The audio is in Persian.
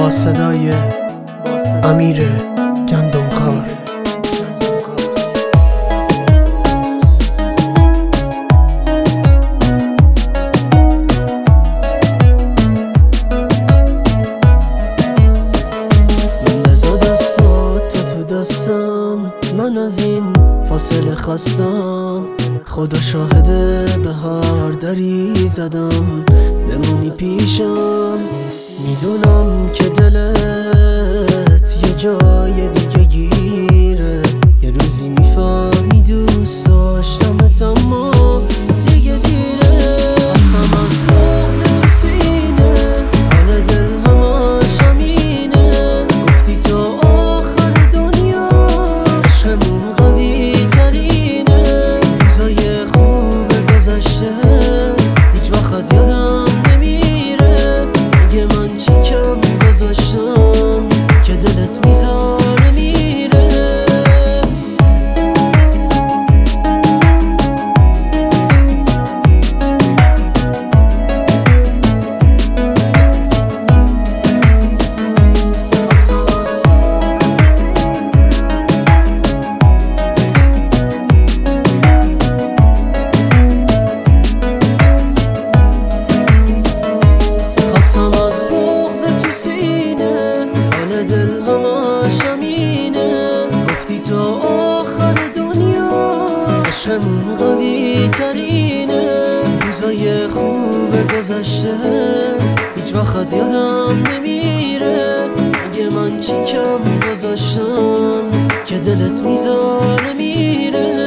با صدای امیر گندمکار. بذار دستات تو دستم، من از این فاصله خواستم. خدا شاهده به هر دری زدم بمونی پیشم. میدونم که دلت یه جای دیگه گیره، یه روزی میفهمی دوست داشتمت اما دیگه دیره. قسم از بغض تو سینه، حال دل همش همینه. گفتی تا آخر دنیا عشقمون قوی ترینه. روزای خوب گذشته هیچ وقت از یادم نمیره. اگه من چی کم گذاشتم که دلت میذاره میره. خواستم از بغض تو سینه، حال دل همش همینه. گفتی تا آخر دنیا عشقمون قوی ترینه. روزای خوب گذشته هیچ وقت از یادم نمیره. اگه من چی کم گذاشتم که دلت میذاره میره.